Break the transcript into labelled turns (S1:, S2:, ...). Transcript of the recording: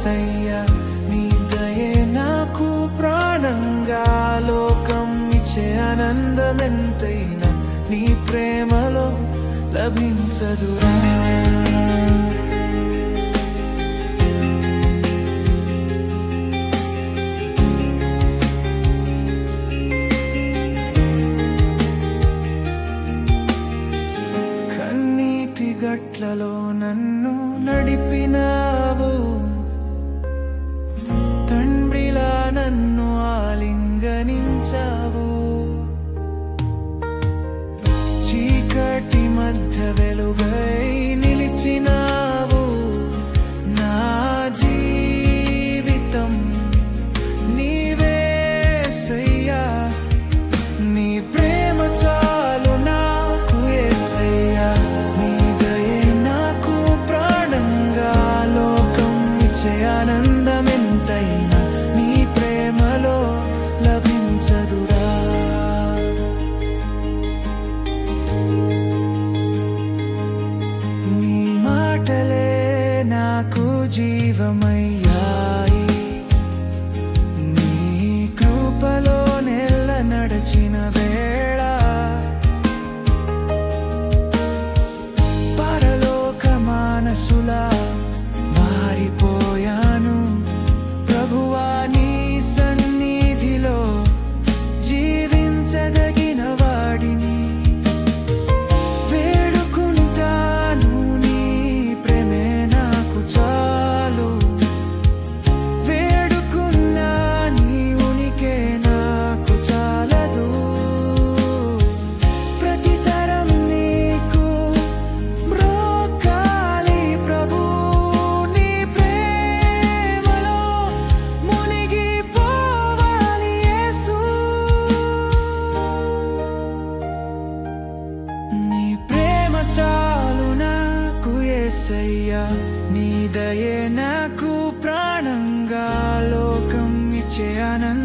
S1: యేసయ్యా నీ దయే నాకు ప్రాణంగా లోకం ఇచ్చే ఆనందమెంతైనా నీ ప్రేమలో లభించదురా కన్నీటి గట్లలో నన్ను నడిపినావు తండ్రిలా నన్ను ఆలింగనించావు చీకటి మధ్య వెలుగై నిలిచినావు నా జీవితం నీవే యేసయ్యా నీ ప్రేమ చాలు నాకు యేసయ్యా నీ దయే నాకు ప్రాణంగా లోకం ఇచ్చే ఆనందమెంతైనా నీ ప్రేమలో లభించదురా నీ మాటలే నాకు జీవమయ్యాయి నీ కృపలో నెల నడచిన వేళ పరలోక మానసులా మారిపోయాను ప్రభువా నీ సన్నిధిలో జీవించదగిన వాడిని వేడుకుంటాను నీ ప్రేమే నాకు చాలు వేడుకున్నా నీ ఉనికే నాకు చాలదు ప్రతి తరం నీకు మ్రోకాలి ప్రభు నీ ప్రేమలో మునిగిపోవాలి యేసు నీ ప్రేమ చాలు నాకు యేసయ్యా నీ దయే నాకు ప్రాణంగా లోకం ఇచ్చే ఆనందం